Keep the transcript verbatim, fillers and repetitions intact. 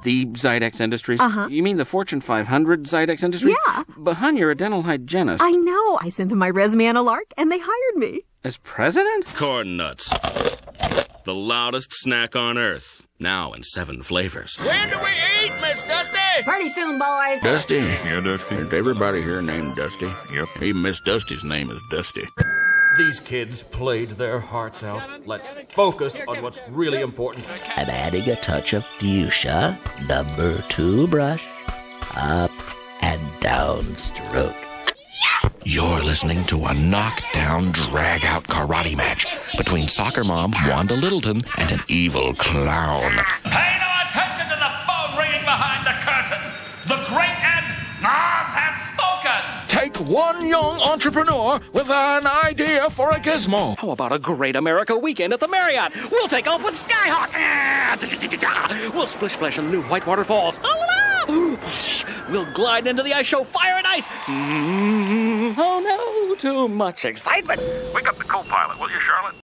The Zydex Industries? Uh-huh. You mean the Fortune five hundred Zydex Industries? Yeah. But, hon, you're a dental hygienist. I know. I sent them my resume on a lark, and they hired me. As president? Corn Nuts. The loudest snack on Earth. Now in seven flavors. When do we eat, Miss Dusty? Pretty soon, boys. Dusty? Yeah, Dusty. Is everybody here named Dusty? Yep. Even Miss Dusty's name is Dusty. These kids played their hearts out. Let's focus on what's really important. I'm adding a touch of fuchsia. Number two brush. Up and down stroke. You're listening to a knockdown, drag-out karate match between soccer mom Wanda Littleton and an evil clown. Pay no attention to the phone ringing behind the curtain. The great Ed Nas has spoken. Take one young entrepreneur with an idea for a gizmo. How about a great America weekend at the Marriott? We'll take off with Skyhawk. We'll splish splash in the new Whitewater Falls. We'll glide into the ice show Fire and Ice. Oh no, too much excitement. Wake up the co-pilot, will you, Charlotte?